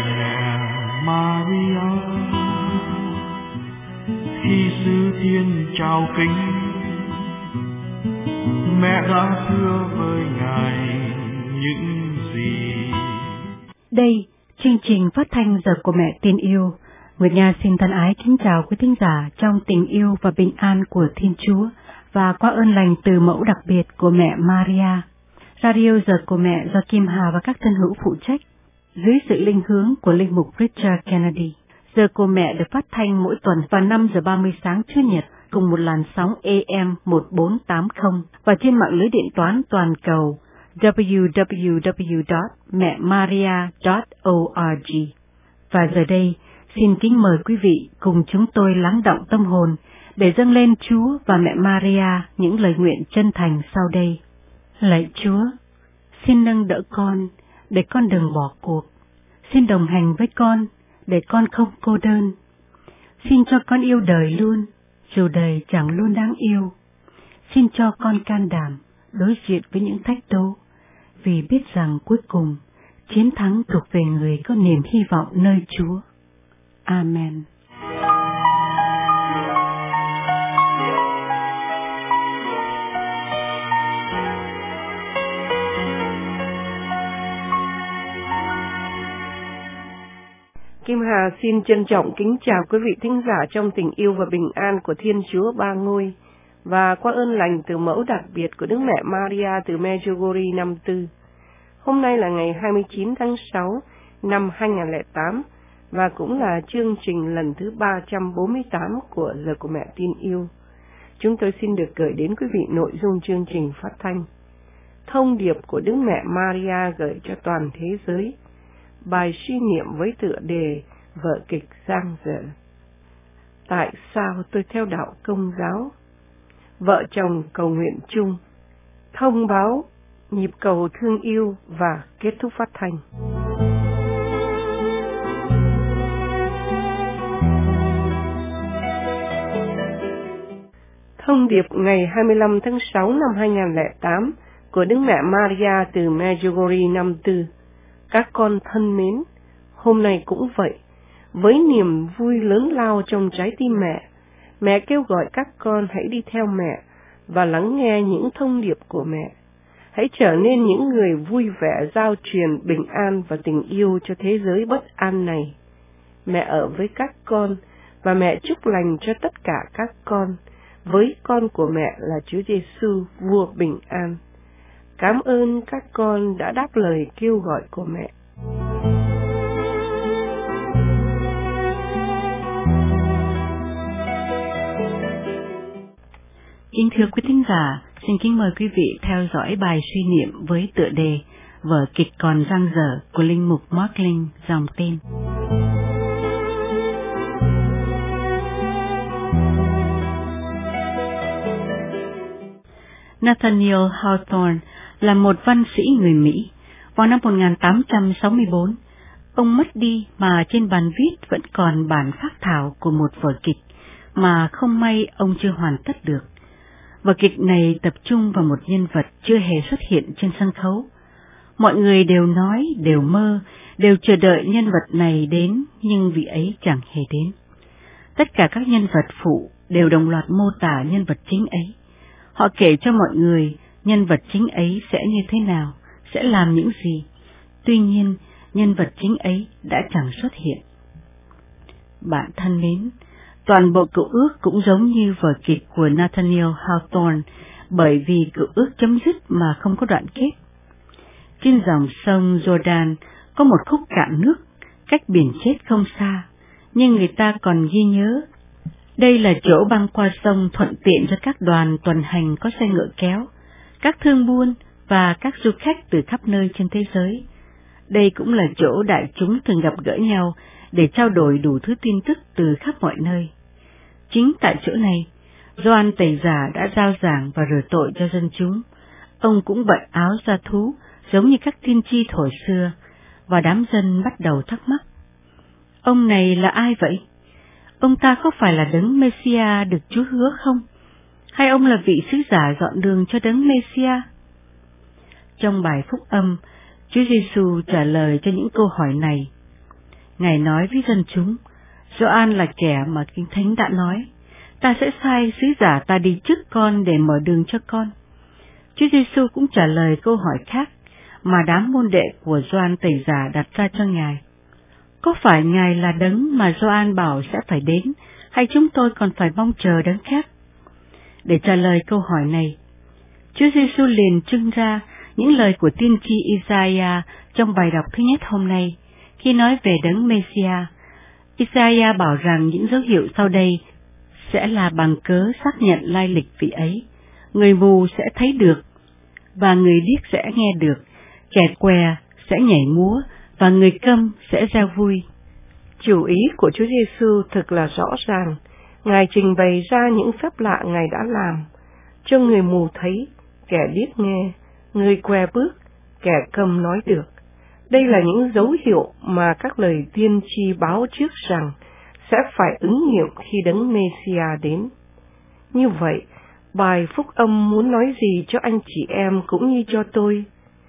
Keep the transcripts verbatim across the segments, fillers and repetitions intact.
mẹ Maria, khi sư thiên chào kính, mẹ đã thưa với Ngài những gì. Đây, chương trình phát thanh Giờ của Mẹ Tin Yêu. Nguyệt Nga xin thân ái kính chào quý thính giả trong tình yêu và bình an của Thiên Chúa và qua ơn lành từ mẫu đặc biệt của mẹ Maria. Radio Giờ của Mẹ do Kim Hà và các thân hữu phụ trách dưới sự linh hướng của linh mục Richard Kennedy. Giờ của Mẹ được phát thanh mỗi tuần vào năm giờ ba mươi sáng Chủ nhật cùng một làn sóng A M một bốn tám không và trên mạng lưới điện toán toàn cầu w w w chấm mẹ maria chấm org. Và giờ đây, xin kính mời quý vị cùng chúng tôi lắng động tâm hồn để dâng lên Chúa và mẹ Maria những lời nguyện chân thành sau đây. Lạy Chúa, xin nâng đỡ con để con đừng bỏ cuộc. Xin đồng hành với con để con không cô đơn. Xin cho con yêu đời luôn, dù đời chẳng luôn đáng yêu. Xin cho con can đảm đối diện với những thách đố, vì biết rằng cuối cùng chiến thắng thuộc về người có niềm hy vọng nơi Chúa. Amen. Kim Hà xin trân trọng kính chào quý vị thính giả trong tình yêu và bình an của Thiên Chúa Ba Ngôi và qua ơn lành từ mẫu đặc biệt của Đức Mẹ Maria từ Medjugorje năm tư. Hôm nay là ngày hai mươi chín tháng sáu năm hai nghìn không trăm lẻ tám và cũng là chương trình lần thứ ba trăm bốn mươi tám của Giờ của Mẹ Tin Yêu. Chúng tôi xin được gửi đến quý vị nội dung chương trình phát thanh. Thông điệp của Đức Mẹ Maria gửi cho toàn thế giới. Bài suy niệm với tựa đề vở kịch giang dở. Tại sao tôi theo đạo Công giáo? Vợ chồng cầu nguyện chung. Thông báo, nhịp cầu thương yêu và kết thúc phát thanh. Thông điệp ngày hai mươi lăm tháng sáu năm hai nghìn không trăm lẻ tám của Đức Mẹ Maria từ Medjugorje năm tư. Các con thân mến, hôm nay cũng vậy, với niềm vui lớn lao trong trái tim mẹ, mẹ kêu gọi các con hãy đi theo mẹ và lắng nghe những thông điệp của mẹ. Hãy trở nên những người vui vẻ giao truyền bình an và tình yêu cho thế giới bất an này. Mẹ ở với các con và mẹ chúc lành cho tất cả các con, với con của mẹ là Chúa Giêsu, vua bình an. Cảm ơn các con đã đáp lời kêu gọi của mẹ. Kính thưa quý thính giả, xin kính mời quý vị theo dõi bài suy niệm với tựa đề vở kịch còn dang dở của linh mục Mark Linh dòng tên. Nathaniel Hawthorne là một văn sĩ người Mỹ. Vào năm một nghìn tám trăm sáu mươi bốn, ông mất đi mà trên bàn viết vẫn còn bản phác thảo của một vở kịch mà không may ông chưa hoàn tất được. Vở kịch này tập trung vào một nhân vật chưa hề xuất hiện trên sân khấu. Mọi người đều nói, đều mơ, đều chờ đợi nhân vật này đến, nhưng vị ấy chẳng hề đến. Tất cả các nhân vật phụ đều đồng loạt mô tả nhân vật chính ấy. Họ kể cho mọi người nhân vật chính ấy sẽ như thế nào, sẽ làm những gì. Tuy nhiên, nhân vật chính ấy đã chẳng xuất hiện. Bạn thân mến, toàn bộ cựu ước cũng giống như vở kịch của Nathaniel Hawthorne, bởi vì cựu ước chấm dứt mà không có đoạn kết. Trên dòng sông Jordan có một khúc cạn nước, cách biển chết không xa, nhưng người ta còn ghi nhớ. Đây là chỗ băng qua sông thuận tiện cho các đoàn tuần hành có xe ngựa kéo, các thương buôn và các du khách từ khắp nơi trên thế giới. Đây cũng là chỗ đại chúng thường gặp gỡ nhau để trao đổi đủ thứ tin tức từ khắp mọi nơi. Chính tại chỗ này, Gioan Tẩy Giả đã giao giảng và rửa tội cho dân chúng. Ông cũng bận áo da thú giống như các tiên tri thổi xưa, và đám dân bắt đầu thắc mắc. Ông này là ai vậy? Ông ta có phải là đấng Messiah được Chúa hứa không? Hay ông là vị sứ giả dọn đường cho đấng Messiah? Trong bài phúc âm, Chúa Giêsu trả lời cho những câu hỏi này. Ngài nói với dân chúng, Gioan là kẻ mà Kinh Thánh đã nói, ta sẽ sai sứ giả ta đi trước con để mở đường cho con. Chúa Giêsu cũng trả lời câu hỏi khác mà đám môn đệ của Gioan Tẩy Giả đặt ra cho Ngài. Có phải Ngài là đấng mà Gioan bảo sẽ phải đến, hay chúng tôi còn phải mong chờ đấng khác? Để trả lời câu hỏi này, Chúa Giêsu liền trưng ra những lời của tiên tri Isaiah trong bài đọc thứ nhất hôm nay, khi nói về đấng Messiah. Isaiah bảo rằng những dấu hiệu sau đây sẽ là bằng cớ xác nhận lai lịch vị ấy. Người mù sẽ thấy được, và người điếc sẽ nghe được, kẻ què sẽ nhảy múa, và người câm sẽ reo vui. Chủ ý của Chúa Giêsu thực là rõ ràng. Ngài trình bày ra những phép lạ Ngài đã làm, cho người mù thấy, kẻ điếc nghe, người què bước, kẻ câm nói được. Đây là những dấu hiệu mà các lời tiên tri báo trước rằng sẽ phải ứng nghiệm khi đấng Messiah đến. Như vậy, bài phúc âm muốn nói gì cho anh chị em cũng như cho tôi?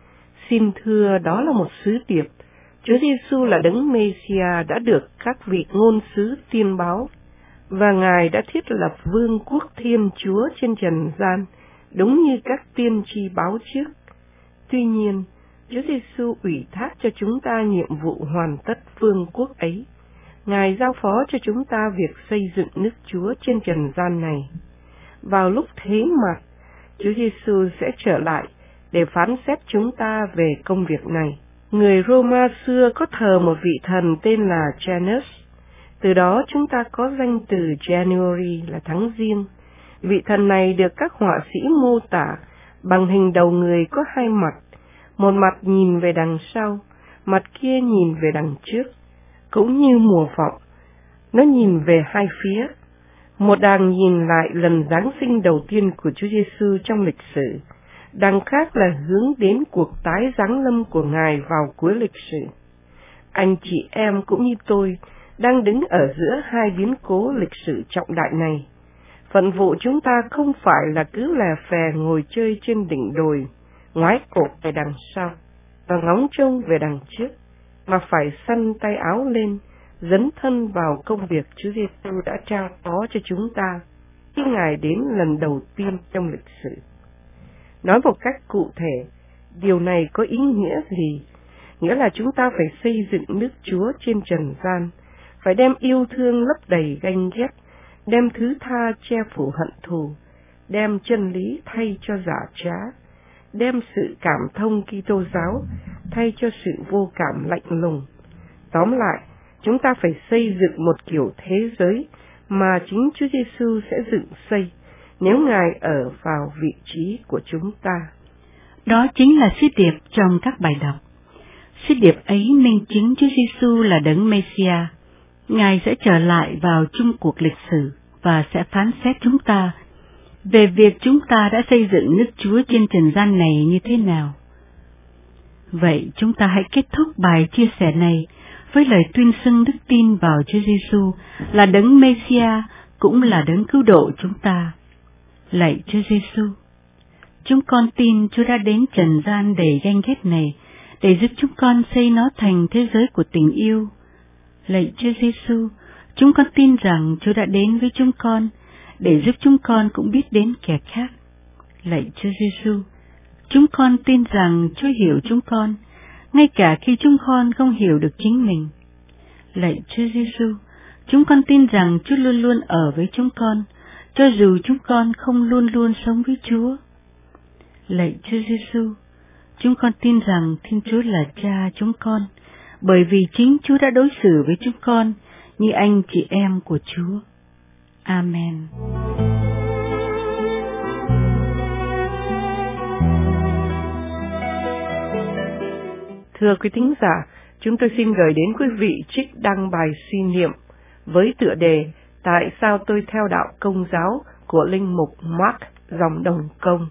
Xin thưa, đó là một sứ điệp. Chúa Giêsu là đấng Messiah đã được các vị ngôn sứ tiên báo, và Ngài đã thiết lập vương quốc Thiên Chúa trên trần gian, đúng như các tiên tri báo trước. Tuy nhiên, Chúa Giêsu ủy thác cho chúng ta nhiệm vụ hoàn tất vương quốc ấy. Ngài giao phó cho chúng ta việc xây dựng nước Chúa trên trần gian này. Vào lúc thế mặt, Chúa Giêsu sẽ trở lại để phán xét chúng ta về công việc này. Người Roma xưa có thờ một vị thần tên là Janus. Từ đó chúng ta có danh từ January là tháng Giêng. Vị thần này được các họa sĩ mô tả bằng hình đầu người có hai mặt, một mặt nhìn về đằng sau, mặt kia nhìn về đằng trước, cũng như mùa vọng, nó nhìn về hai phía. Một đằng nhìn lại lần Giáng sinh đầu tiên của Chúa Giêsu trong lịch sử, đằng khác là hướng đến cuộc tái giáng lâm của Ngài vào cuối lịch sử. Anh chị em cũng như tôi đang đứng ở giữa hai biến cố lịch sử trọng đại này. Phận vụ chúng ta không phải là cứ lè phè ngồi chơi trên đỉnh đồi, ngoái cổ về đằng sau và ngóng trông về đằng trước, mà phải xăn tay áo lên, dấn thân vào công việc Chúa Giêsu đã trao phó cho chúng ta khi Ngài đến lần đầu tiên trong lịch sử. Nói một cách cụ thể, điều này có ý nghĩa gì? Nghĩa là chúng ta phải xây dựng nước Chúa trên trần gian, phải đem yêu thương lấp đầy ganh ghét, đem thứ tha che phủ hận thù, đem chân lý thay cho giả trá, đem sự cảm thông Kitô giáo thay cho sự vô cảm lạnh lùng. Tóm lại, chúng ta phải xây dựng một kiểu thế giới mà chính Chúa Giêsu sẽ dựng xây, nếu Ngài ở vào vị trí của chúng ta. Đó chính là sứ điệp trong các bài đọc. Sứ điệp ấy minh chứng Chúa Giêsu là đấng Messiah. Ngài sẽ trở lại vào chung cuộc lịch sử và sẽ phán xét chúng ta về việc chúng ta đã xây dựng nước Chúa trên trần gian này như thế nào. Vậy chúng ta hãy kết thúc bài chia sẻ này với lời tuyên xưng đức tin vào Chúa Giêsu là đấng Messiah, cũng là đấng cứu độ chúng ta. Lạy Chúa Giêsu, chúng con tin Chúa đã đến trần gian đầy ganh ghét này để giúp chúng con xây nó thành thế giới của tình yêu. Lạy Chúa Giêsu, chúng con tin rằng Chúa đã đến với chúng con để giúp chúng con cũng biết đến kẻ khác. Lạy Chúa Giêsu, chúng con tin rằng Chúa hiểu chúng con, ngay cả khi chúng con không hiểu được chính mình. Lạy Chúa Giêsu, chúng con tin rằng Chúa luôn luôn ở với chúng con, cho dù chúng con không luôn luôn sống với Chúa. Lạy Chúa Giêsu, chúng con tin rằng Thiên Chúa là Cha chúng con, bởi vì chính Chúa đã đối xử với chúng con như anh chị em của Chúa. Amen. Thưa quý thính giả, chúng tôi xin gửi đến quý vị trích đăng bài suy niệm với tựa đề Tại sao tôi theo đạo Công giáo của linh mục Mark dòng Đồng Công.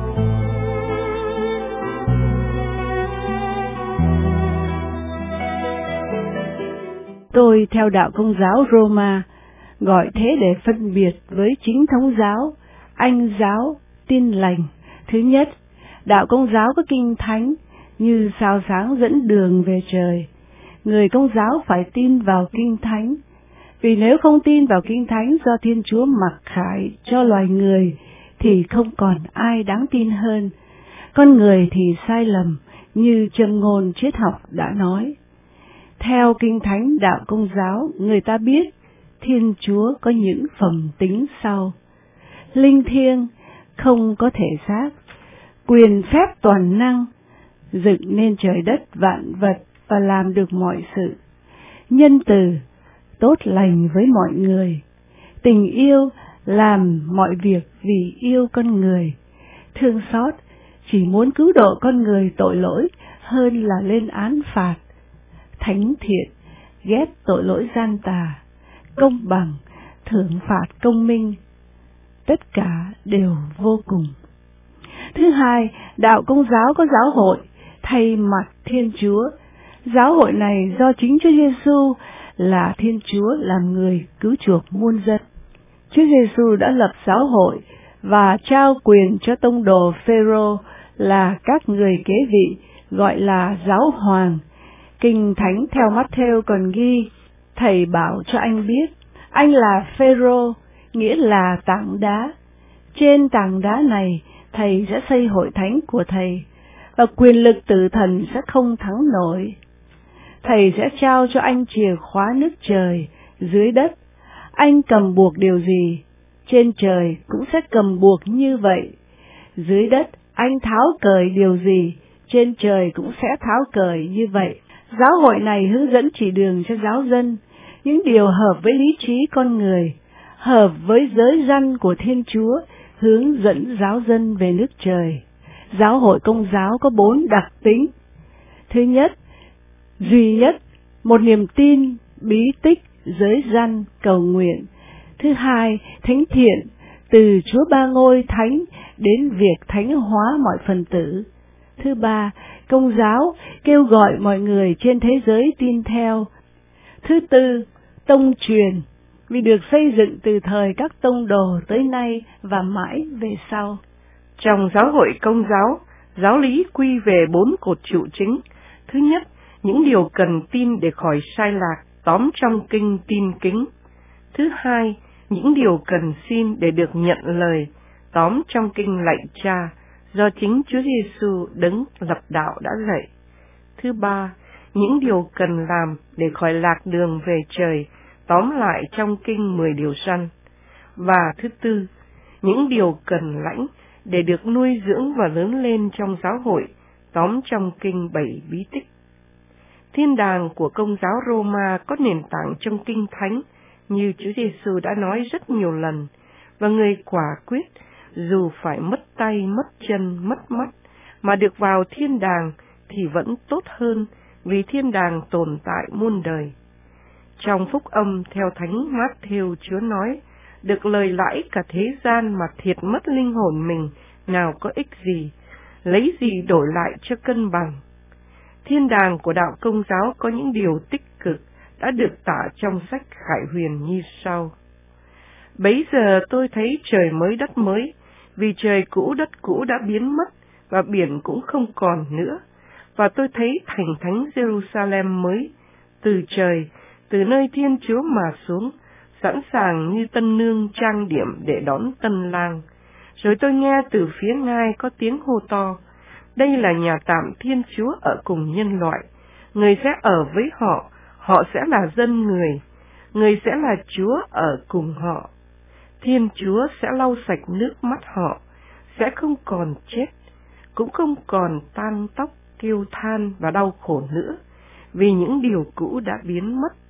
Tôi theo đạo Công giáo Roma, gọi thế để phân biệt với chính thống giáo, Anh giáo, Tin lành. Thứ nhất, đạo Công giáo có kinh thánh như sao sáng dẫn đường về trời. người Công giáo phải tin vào Kinh Thánh, vì nếu không tin vào Kinh Thánh do Thiên Chúa mặc khải cho loài người, thì không còn ai đáng tin hơn. Con người thì sai lầm, như châm ngôn triết học đã nói. Theo Kinh Thánh đạo Công giáo, người ta biết Thiên Chúa có những phẩm tính sau: linh thiêng, không có thể xác, quyền phép toàn năng, dựng nên trời đất vạn vật và làm được mọi sự, nhân từ, tốt lành với mọi người, tình yêu, làm mọi việc vì yêu con người, thương xót, chỉ muốn cứu độ con người tội lỗi hơn là lên án phạt, thánh thiện, ghét tội lỗi gian tà, công bằng, thưởng phạt công minh, tất cả đều vô cùng. Thứ hai, đạo Công giáo có giáo hội thay mặt Thiên Chúa. Giáo hội này do chính Chúa Giêsu là Thiên Chúa làm người cứu chuộc muôn dân. Chúa Giêsu đã lập giáo hội và trao quyền cho tông đồ Phêrô là các người kế vị, gọi là giáo hoàng. Kinh Thánh theo Mát-thêu còn ghi: thầy bảo cho anh biết, anh là Phêrô, nghĩa là tảng đá. Trên tảng đá này, thầy sẽ xây hội thánh của thầy, và quyền lực tử thần sẽ không thắng nổi. Thầy sẽ trao cho anh chìa khóa nước trời, dưới đất. Anh cầm buộc điều gì, trên trời cũng sẽ cầm buộc như vậy. Dưới đất, anh tháo cởi điều gì, trên trời cũng sẽ tháo cởi như vậy. Giáo hội này hướng dẫn chỉ đường cho giáo dân, những điều hợp với lý trí con người, hợp với giới răn của Thiên Chúa, hướng dẫn giáo dân về nước trời. Giáo hội Công giáo có bốn đặc tính. Thứ nhất, duy nhất, một niềm tin, bí tích, giới răn, cầu nguyện. Thứ hai, thánh thiện, từ Chúa Ba Ngôi Thánh đến việc thánh hóa mọi phần tử. Thứ ba, Công giáo, kêu gọi mọi người trên thế giới tin theo. Thứ tư, tông truyền, vì được xây dựng từ thời các tông đồ tới nay và mãi về sau. Trong giáo hội Công giáo, giáo lý quy về bốn cột trụ chính. Thứ nhất, những điều cần tin để khỏi sai lạc, tóm trong kinh tin kính. Thứ hai, những điều cần xin để được nhận lời, tóm trong kinh lạy Cha, do chính Chúa Giêsu đấng lập đạo đã dạy. Thứ ba, những điều cần làm để khỏi lạc đường về trời, tóm lại trong kinh mười điều răn. Và thứ tư, những điều cần lãnh để được nuôi dưỡng và lớn lên trong giáo hội, tóm trong kinh bảy bí tích. Thiên đàng của Công giáo Roma có nền tảng trong Kinh Thánh, như Chúa Giêsu đã nói rất nhiều lần, và người quả quyết, dù phải mất tay, mất chân, mất mắt, mà được vào thiên đàng thì vẫn tốt hơn, vì thiên đàng tồn tại muôn đời. Trong phúc âm theo Thánh Mát-thêu, Chúa nói, được lời lãi cả thế gian mà thiệt mất linh hồn mình, nào có ích gì, lấy gì đổi lại cho cân bằng. Thiên đàng của đạo Công giáo có những điều tích cực đã được tả trong sách Khải Huyền như sau. Bấy giờ tôi thấy trời mới đất mới, vì trời cũ đất cũ đã biến mất, và biển cũng không còn nữa. Và tôi thấy thành thánh Jerusalem mới, từ trời, từ nơi Thiên Chúa mà xuống, sẵn sàng như tân nương trang điểm để đón tân lang. Rồi tôi nghe từ phía ngai có tiếng hô to, đây là nhà tạm Thiên Chúa ở cùng nhân loại, người sẽ ở với họ, họ sẽ là dân người, người sẽ là Chúa ở cùng họ. Thiên Chúa sẽ lau sạch nước mắt họ, sẽ không còn chết, cũng không còn tang tóc, kêu than và đau khổ nữa, vì những điều cũ đã biến mất.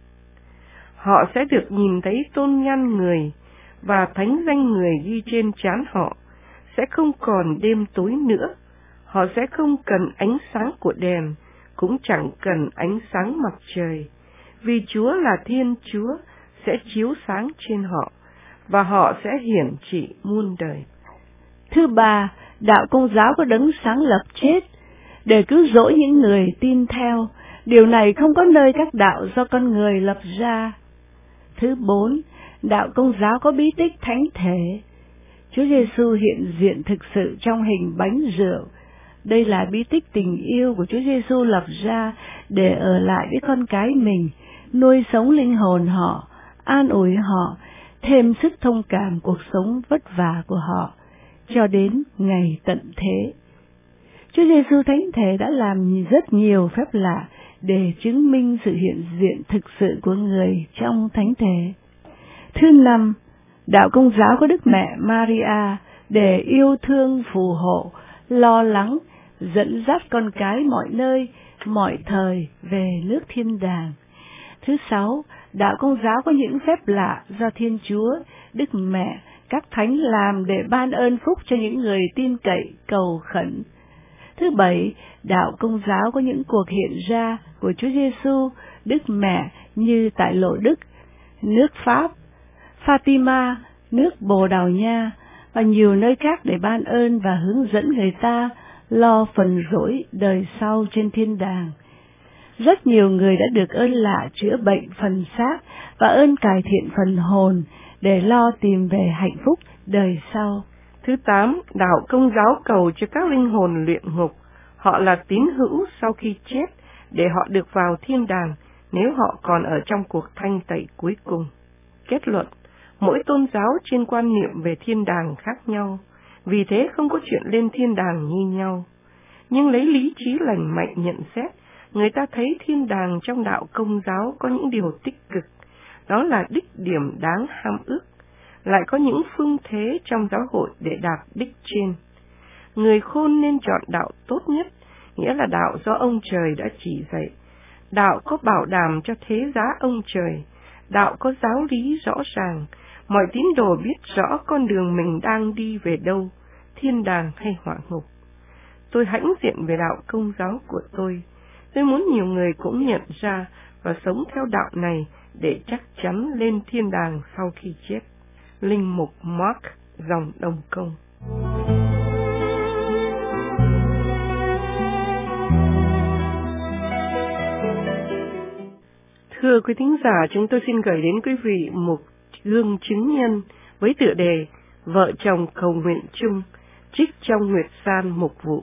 Họ sẽ được nhìn thấy tôn nhan người, và thánh danh người ghi trên trán họ, sẽ không còn đêm tối nữa. Họ sẽ không cần ánh sáng của đèn, cũng chẳng cần ánh sáng mặt trời, vì Chúa là Thiên Chúa sẽ chiếu sáng trên họ, và họ sẽ hiển trị muôn đời. Thứ ba, đạo Công giáo có đấng sáng lập chết để cứu rỗi những người tin theo. Điều này không có nơi các đạo do con người lập ra. Thứ bốn, đạo Công giáo có bí tích thánh thể. Chúa Giêsu hiện diện thực sự trong hình bánh rượu Đây là bí tích tình yêu của Chúa Giêsu lập ra để ở lại với con cái mình, nuôi sống linh hồn họ, an ủi họ, thêm sức thông cảm cuộc sống vất vả của họ, cho đến ngày tận thế. Chúa Giêsu Thánh Thể đã làm rất nhiều phép lạ để chứng minh sự hiện diện thực sự của người trong Thánh Thể. Thứ năm, đạo Công giáo có Đức Mẹ Maria để yêu thương, phù hộ, lo lắng, dẫn dắt con cái mọi nơi, mọi thời về nước thiên đàng. Thứ sáu, đạo Công giáo có những phép lạ do Thiên Chúa, Đức Mẹ, các thánh làm để ban ơn phúc cho những người tin cậy, cầu khẩn. Thứ bảy, đạo Công giáo có những cuộc hiện ra của Chúa Giêsu, Đức Mẹ như tại Lộ Đức, nước Pháp, Fatima, nước Bồ Đào Nha và nhiều nơi khác để ban ơn và hướng dẫn người ta lo phần rỗi đời sau trên thiên đàng. Rất nhiều người đã được ơn lạ chữa bệnh phần xác và ơn cải thiện phần hồn để lo tìm về hạnh phúc đời sau. Thứ tám, đạo Công giáo cầu cho các linh hồn luyện ngục, họ là tín hữu sau khi chết, để họ được vào thiên đàng nếu họ còn ở trong cuộc thanh tẩy cuối cùng. Kết luận, mỗi tôn giáo trên quan niệm về thiên đàng khác nhau, vì thế không có chuyện lên thiên đàng như nhau. Nhưng lấy lý trí lành mạnh nhận xét, người ta thấy thiên đàng trong đạo Công giáo có những điều tích cực, đó là đích điểm đáng ham ước, lại có những phương thế trong giáo hội để đạt đích trên. Người khôn nên chọn đạo tốt nhất, nghĩa là đạo do ông trời đã chỉ dạy. Đạo có bảo đảm cho thế giá ông trời, đạo có giáo lý rõ ràng, mọi tín đồ biết rõ con đường mình đang đi về đâu, thiên đàng hay hỏa ngục. Tôi hãnh diện về đạo Công giáo của tôi. Tôi muốn nhiều người cũng nhận ra và sống theo đạo này để chắc chắn lên thiên đàng sau khi chết. Linh mục Mark, dòng Đông Công. Thưa quý thính giả, chúng tôi xin gửi đến quý vị một gương chứng nhân với tựa đề Vợ chồng cầu nguyện chung, trích trong Nguyệt San mục vụ.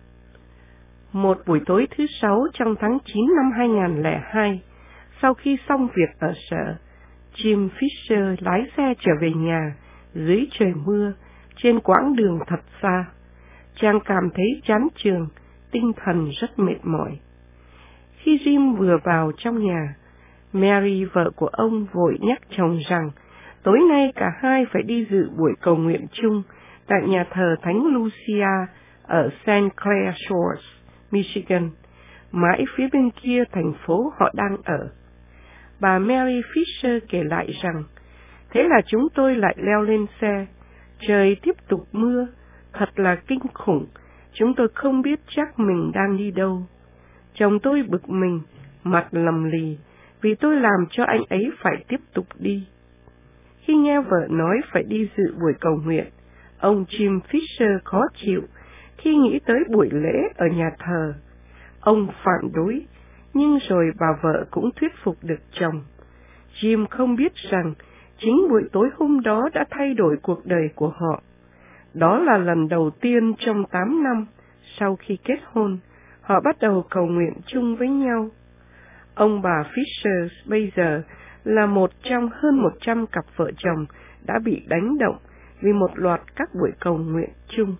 Một buổi tối thứ sáu trong tháng chín năm hai nghìn không trăm lẻ hai, sau khi xong việc ở sở, Jim Fisher lái xe trở về nhà dưới trời mưa trên quãng đường thật xa. Chàng cảm thấy chán chường, tinh thần rất mệt mỏi. Khi Jim vừa vào trong nhà, Mary, vợ của ông, vội nhắc chồng rằng tối nay cả hai phải đi dự buổi cầu nguyện chung tại nhà thờ Thánh Lucia ở Saint Clair Shores, Michigan, mãi phía bên kia thành phố họ đang ở. Bà Mary Fisher kể lại rằng, thế là chúng tôi lại leo lên xe, trời tiếp tục mưa, thật là kinh khủng, chúng tôi không biết chắc mình đang đi đâu. Chồng tôi bực mình, mặt lầm lì, vì tôi làm cho anh ấy phải tiếp tục đi. Khi nghe vợ nói phải đi dự buổi cầu nguyện, ông Jim Fisher khó chịu khi nghĩ tới buổi lễ ở nhà thờ. Ông phản đối, nhưng rồi bà vợ cũng thuyết phục được chồng. Jim không biết rằng chính buổi tối hôm đó đã thay đổi cuộc đời của họ. Đó là lần đầu tiên trong tám năm sau khi kết hôn, họ bắt đầu cầu nguyện chung với nhau. Ông bà Fisher bây giờ là một trong hơn một trăm cặp vợ chồng đã bị đánh động vì một loạt các buổi cầu nguyện chung.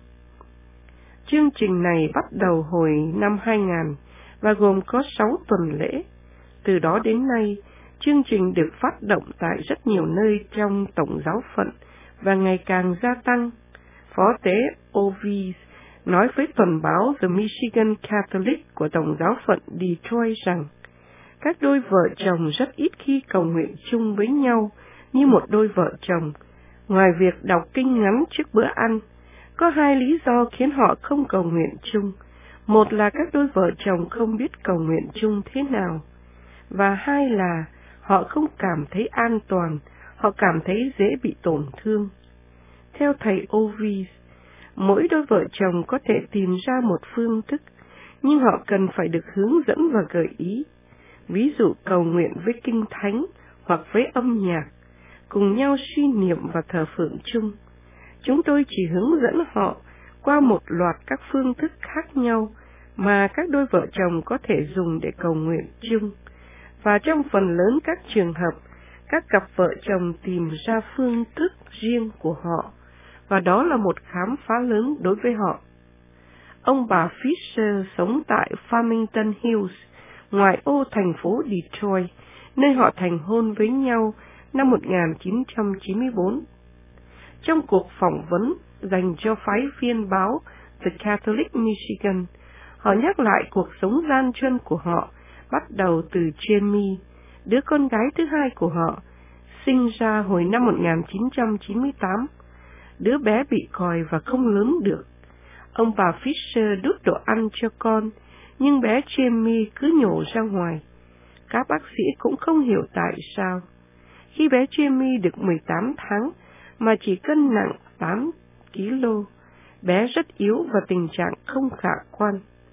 Chương trình này bắt đầu hồi năm hai nghìn và gồm có sáu tuần lễ. Từ đó đến nay, chương trình được phát động tại rất nhiều nơi trong tổng giáo phận và ngày càng gia tăng. Phó tế Ovis nói với tuần báo The Michigan Catholic của tổng giáo phận Detroit rằng các đôi vợ chồng rất ít khi cầu nguyện chung với nhau như một đôi vợ chồng. Ngoài việc đọc kinh ngắn trước bữa ăn, có hai lý do khiến họ không cầu nguyện chung. Một là các đôi vợ chồng không biết cầu nguyện chung thế nào, và hai là họ không cảm thấy an toàn, họ cảm thấy dễ bị tổn thương. Theo thầy Ovis, mỗi đôi vợ chồng có thể tìm ra một phương thức, nhưng họ cần phải được hướng dẫn và gợi ý. Ví dụ cầu nguyện với kinh thánh hoặc với âm nhạc, cùng nhau suy niệm và thờ phượng chung. Chúng tôi chỉ hướng dẫn họ qua một loạt các phương thức khác nhau mà các đôi vợ chồng có thể dùng để cầu nguyện chung. Và trong phần lớn các trường hợp, các cặp vợ chồng tìm ra phương thức riêng của họ, và đó là một khám phá lớn đối với họ. Ông bà Fisher sống tại Farmington Hills, ngoài ô thành phố Detroit, nơi họ thành hôn với nhau năm một nghìn chín trăm chín mươi tư. Trong cuộc phỏng vấn dành cho phái viên báo The Catholic Michigan, họ nhắc lại cuộc sống gian truân của họ, bắt đầu từ Jamie, đứa con gái thứ hai của họ, sinh ra hồi năm một nghìn chín trăm chín mươi tám. Đứa bé bị còi và không lớn được. Ông bà Fisher đút đồ ăn cho con, nhưng bé Jamie cứ nhổ ra ngoài. Các bác sĩ cũng không hiểu tại sao. Khi bé Jamie được mười tám tháng, mà chỉ cân nặng tám ki lô, bé rất yếu và tình trạng không khả quan.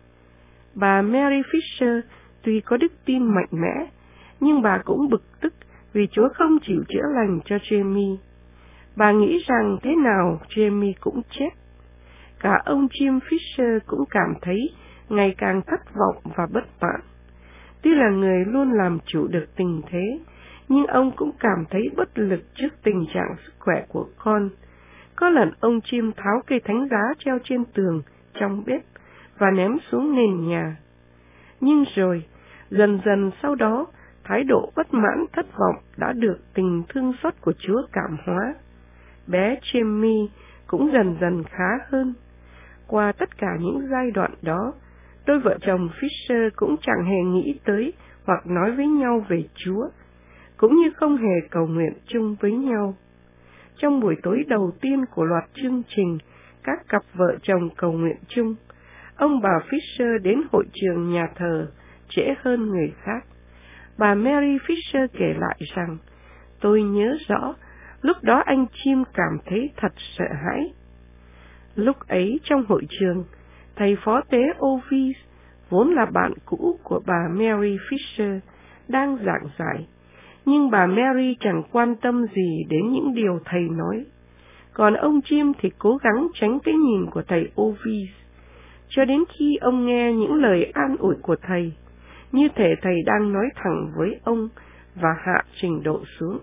Bà Mary Fisher tuy có đức tin mạnh mẽ, nhưng bà cũng bực tức vì Chúa không chịu chữa lành cho Jamie. Bà nghĩ rằng thế nào Jamie cũng chết. Cả ông Jim Fisher cũng cảm thấy ngày càng thất vọng và bất mãn. Tuy là người luôn làm chủ được tình thế, nhưng ông cũng cảm thấy bất lực trước tình trạng sức khỏe của con. Có lần ông Jim tháo cây thánh giá treo trên tường trong bếp và ném xuống nền nhà. Nhưng rồi, dần dần sau đó, thái độ bất mãn thất vọng đã được tình thương xót của Chúa cảm hóa. Bé Jamie cũng dần dần khá hơn. Qua tất cả những giai đoạn đó, đôi vợ chồng Fisher cũng chẳng hề nghĩ tới hoặc nói với nhau về Chúa, cũng như không hề cầu nguyện chung với nhau. Trong buổi tối đầu tiên của loạt chương trình các cặp vợ chồng cầu nguyện chung, ông bà Fisher đến hội trường nhà thờ trễ hơn người khác. Bà Mary Fisher kể lại rằng, tôi nhớ rõ, lúc đó anh Jim cảm thấy thật sợ hãi. Lúc ấy trong hội trường, thầy phó tế Ovis, vốn là bạn cũ của bà Mary Fisher, đang giảng giải, nhưng bà Mary chẳng quan tâm gì đến những điều thầy nói. Còn ông Jim thì cố gắng tránh cái nhìn của thầy Ovis, cho đến khi ông nghe những lời an ủi của thầy, như thể thầy đang nói thẳng với ông và hạ trình độ xuống.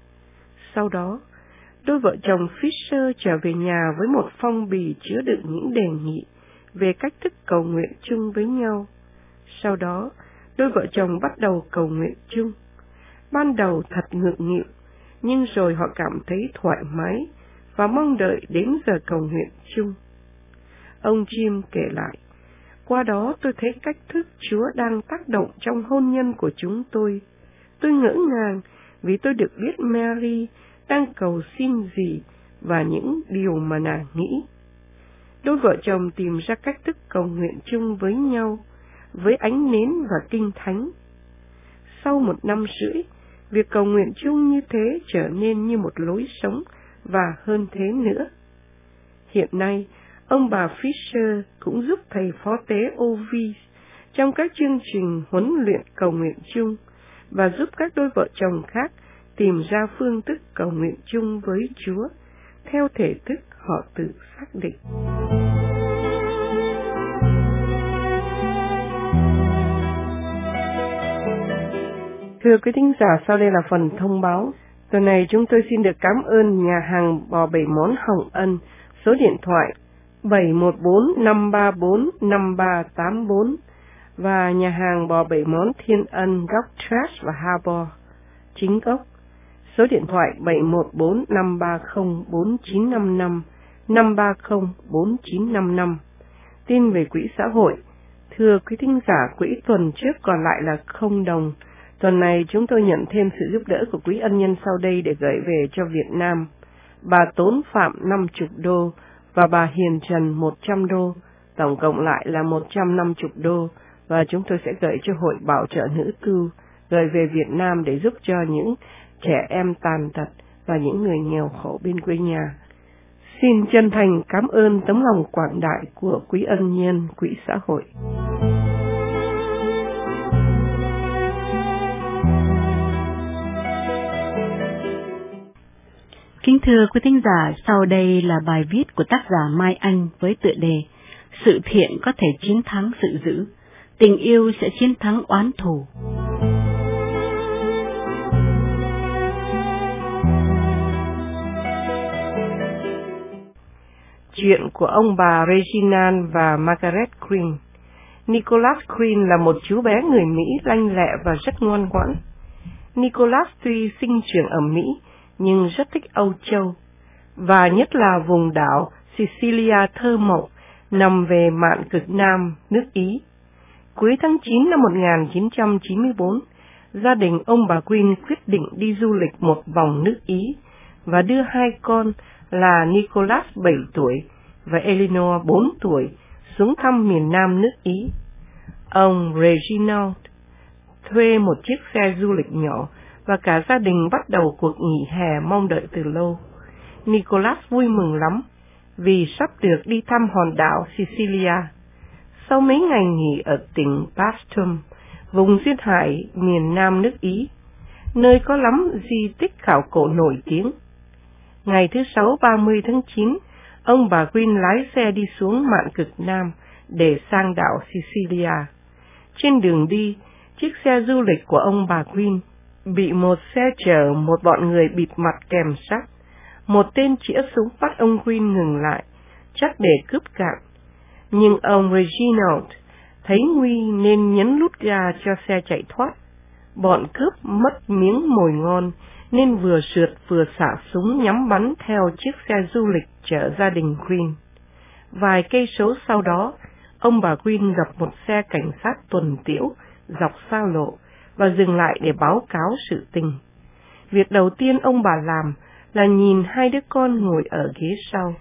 Sau đó, đôi vợ chồng Fisher trở về nhà với một phong bì chứa đựng những đề nghị về cách thức cầu nguyện chung với nhau. Sau đó, đôi vợ chồng bắt đầu cầu nguyện chung. Ban đầu thật ngượng nghịu, nhưng rồi họ cảm thấy thoải mái và mong đợi đến giờ cầu nguyện chung. Ông Jim kể lại, qua đó tôi thấy cách thức Chúa đang tác động trong hôn nhân của chúng tôi. Tôi ngỡ ngàng vì tôi được biết Mary đang cầu xin gì và những điều mà nàng nghĩ. Đôi vợ chồng tìm ra cách thức cầu nguyện chung với nhau, với ánh nến và kinh thánh. Sau một năm rưỡi, việc cầu nguyện chung như thế trở nên như một lối sống và hơn thế nữa. Hiện nay, ông bà Fisher cũng giúp thầy phó tế Ovis trong các chương trình huấn luyện cầu nguyện chung và giúp các đôi vợ chồng khác tìm ra phương thức cầu nguyện chung với Chúa theo thể thức họ tự xác định. Thưa quý thính giả, sau đây là phần thông báo. Tuần này chúng tôi xin được cảm ơn nhà hàng bò bảy món Hồng Ân, số điện thoại bảy một bốn năm ba bốn năm ba tám bốn và nhà hàng bò bảy món Thiên Ân, góc Trash và Harbor, chính gốc, số điện thoại bảy một bốn năm ba không bốn chín năm năm năm ba không bốn chín năm năm. Tin về quỹ xã hội. Thưa quý thính giả, quỹ tuần trước còn lại là không đồng. Tuần này chúng tôi nhận thêm sự giúp đỡ của quý ân nhân sau đây để gửi về cho Việt Nam. Bà Tốn Phạm năm mươi đô và bà Hiền Trần một trăm đô, tổng cộng lại là một trăm năm mươi đô, và chúng tôi sẽ gửi cho Hội Bảo trợ Nữ Cưu, gửi về Việt Nam để giúp cho những trẻ em tàn tật và những người nghèo khổ bên quê nhà. Xin chân thành cảm ơn tấm lòng quảng đại của quý ân nhân quỹ xã hội. Kính thưa quý thính giả, sau đây là bài viết của tác giả Mai Anh với tựa đề Sự thiện có thể chiến thắng sự dữ, tình yêu sẽ chiến thắng oán thù. Chuyện của ông bà Reginald và Margaret Green. Nicholas Green là một chú bé người Mỹ lanh lẹ và rất ngoan ngoãn. Nicholas tuy sinh trưởng ở Mỹ, nhưng rất thích Âu Châu, và nhất là vùng đảo Sicilia thơ mộng nằm về mạn cực Nam nước Ý. Cuối tháng chín năm một nghìn chín trăm chín mươi bốn, gia đình ông bà Green quyết định đi du lịch một vòng nước Ý và đưa hai con là Nicholas bảy tuổi và Eleanor bốn tuổi xuống thăm miền Nam nước Ý. Ông Reginald thuê một chiếc xe du lịch nhỏ và cả gia đình bắt đầu cuộc nghỉ hè mong đợi từ lâu. Nicholas vui mừng lắm vì sắp được đi thăm hòn đảo Sicilia. Sau mấy ngày nghỉ ở tỉnh Paestum, vùng duyên hải miền Nam nước Ý, nơi có lắm di tích khảo cổ nổi tiếng. Ngày thứ Sáu ba mươi tháng chín, ông bà Green lái xe đi xuống mạn cực Nam để sang đảo Sicilia. Trên đường đi, chiếc xe du lịch của ông bà Green bị một xe chở một bọn người bịt mặt kèm sắt. Một tên chĩa súng bắt ông Green ngừng lại, chắc để cướp cạn. Nhưng ông Reginald thấy nguy nên nhấn nút ga cho xe chạy thoát. Bọn cướp mất miếng mồi ngon nên vừa sượt vừa xả súng nhắm bắn theo chiếc xe du lịch chở gia đình Green. Vài cây số sau đó, ông bà Green gặp một xe cảnh sát tuần tiễu dọc xa lộ và dừng lại để báo cáo sự tình. Việc đầu tiên ông bà làm là nhìn hai đứa con ngồi ở ghế sau.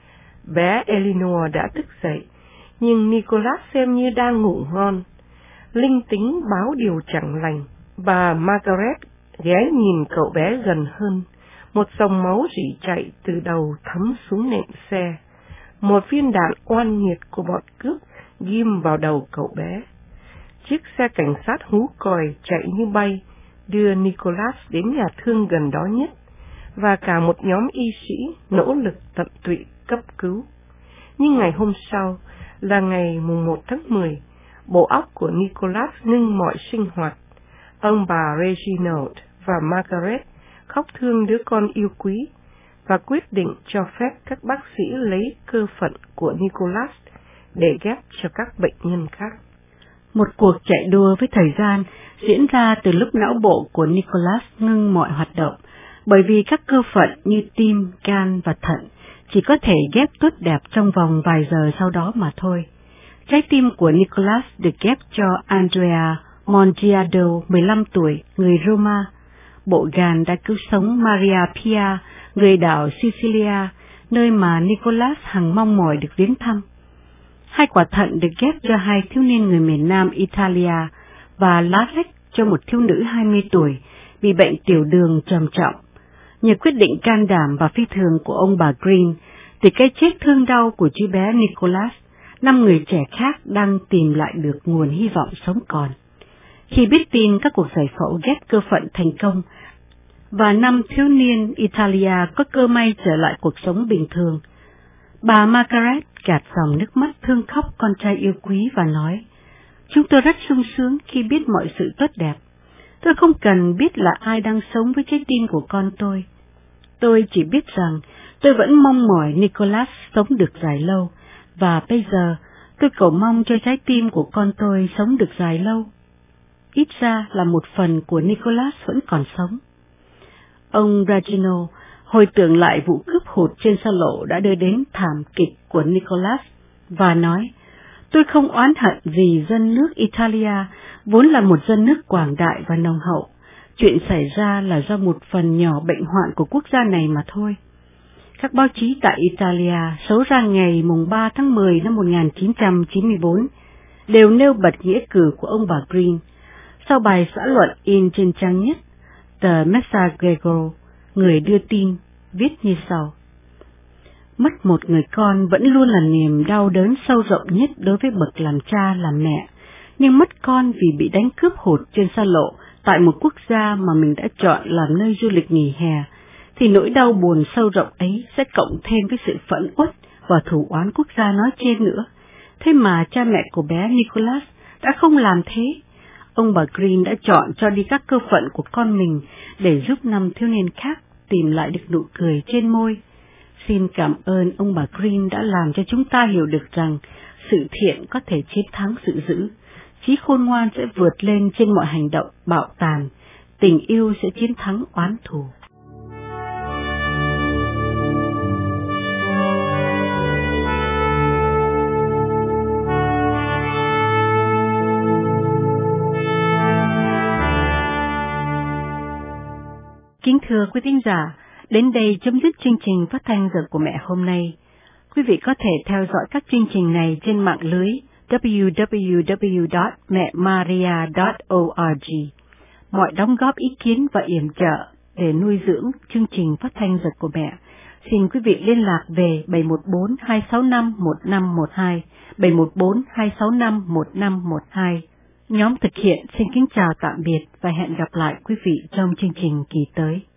Bé Eleanor đã thức dậy, nhưng Nicholas xem như đang ngủ ngon. Linh tính báo điều chẳng lành. Bà Margaret ghé nhìn cậu bé gần hơn. Một dòng máu rỉ chạy từ đầu thấm xuống nệm xe. Một viên đạn oan nghiệt của bọn cướp ghim vào đầu cậu bé. Chiếc xe cảnh sát hú còi chạy như bay, đưa Nicholas đến nhà thương gần đó nhất, và cả một nhóm y sĩ nỗ lực tận tụy cấp cứu. Nhưng ngày hôm sau, là ngày mùng một tháng mười, bộ óc của Nicholas ngưng mọi sinh hoạt. Ông bà Reginald và Margaret khóc thương đứa con yêu quý và quyết định cho phép các bác sĩ lấy cơ phận của Nicholas để ghép cho các bệnh nhân khác. Một cuộc chạy đua với thời gian diễn ra từ lúc não bộ của Nicholas ngưng mọi hoạt động, bởi vì các cơ phận như tim, gan và thận chỉ có thể ghép tốt đẹp trong vòng vài giờ sau đó mà thôi. Trái tim của Nicholas được ghép cho Andrea Mongiardo, mười lăm tuổi, người Roma. Bộ gan đã cứu sống Maria Pia, người đảo Sicilia, nơi mà Nicholas hằng mong mỏi được viếng thăm. Hai quả thận được ghép cho hai thiếu niên người miền Nam Italia và lá lách cho một thiếu nữ hai mươi tuổi bị bệnh tiểu đường trầm trọng. Nhờ quyết định can đảm và phi thường của ông bà Green, từ cái chết thương đau của chú bé Nicholas, năm người trẻ khác đang tìm lại được nguồn hy vọng sống còn. Khi biết tin các cuộc giải phẫu ghép cơ phận thành công và năm thiếu niên Italia có cơ may trở lại cuộc sống bình thường, bà Margaret gạt dòng nước mắt thương khóc con trai yêu quý và nói: "Chúng tôi rất sung sướng khi biết mọi sự tốt đẹp. Tôi không cần biết là ai đang sống với trái tim của con tôi. Tôi chỉ biết rằng tôi vẫn mong mỏi Nicholas sống được dài lâu, và bây giờ tôi cầu mong cho trái tim của con tôi sống được dài lâu. Ít ra là một phần của Nicholas vẫn còn sống." Ông Reginald hồi tưởng lại vụ cướp hụt trên xa lộ đã đưa đến thảm kịch của Nicholas và nói: "Tôi không oán hận gì dân nước Italia, vốn là một dân nước quảng đại và nồng hậu. Chuyện xảy ra là do một phần nhỏ bệnh hoạn của quốc gia này mà thôi." Các báo chí tại Italia số ra ngày mùng ba tháng mười năm một nghìn chín trăm chín mươi bốn đều nêu bật nghĩa cử của ông bà Green. Sau bài xã luận in trên trang nhất, tờ Messaggero, người đưa tin viết như sau: "Mất một người con vẫn luôn là niềm đau đớn sâu rộng nhất đối với bậc làm cha làm mẹ, nhưng mất con vì bị đánh cướp hụt trên xa lộ tại một quốc gia mà mình đã chọn làm nơi du lịch nghỉ hè thì nỗi đau buồn sâu rộng ấy sẽ cộng thêm với sự phẫn uất và thù oán quốc gia nói trên nữa. Thế mà cha mẹ của bé Nicholas đã không làm thế. Ông bà Green đã chọn cho đi các cơ phận của con mình để giúp năm thiếu niên khác tìm lại được nụ cười trên môi. Xin cảm ơn ông bà Green đã làm cho chúng ta hiểu được rằng sự thiện có thể chiến thắng sự dữ, trí khôn ngoan sẽ vượt lên trên mọi hành động bạo tàn, tình yêu sẽ chiến thắng oán thù. Kính thưa quý thính giả, đến đây chấm dứt chương trình phát thanh Giờ của Mẹ hôm nay. Quý vị có thể theo dõi các chương trình này trên mạng lưới w w w chấm mẹ maria chấm org. Mọi đóng góp ý kiến và yểm trợ để nuôi dưỡng chương trình phát thanh Giờ của Mẹ, xin quý vị liên lạc về bảy một bốn hai sáu năm một năm một hai, bảy một bốn hai sáu năm một năm một hai. Nhóm thực hiện xin kính chào tạm biệt và hẹn gặp lại quý vị trong chương trình kỳ tới.